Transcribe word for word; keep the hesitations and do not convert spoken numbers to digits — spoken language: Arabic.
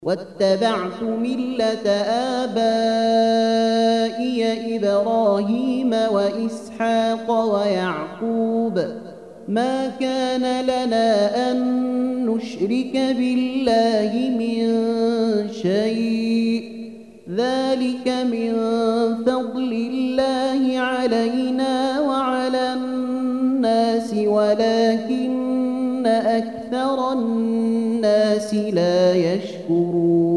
واتبعت ملة آبائي إبراهيم وإسحاق ويعقوب ما كان لنا أن نشرك بالله من شيء ذلك من فضل الله علينا وعلى الناس ولكن أكثر الناس لا يشكرون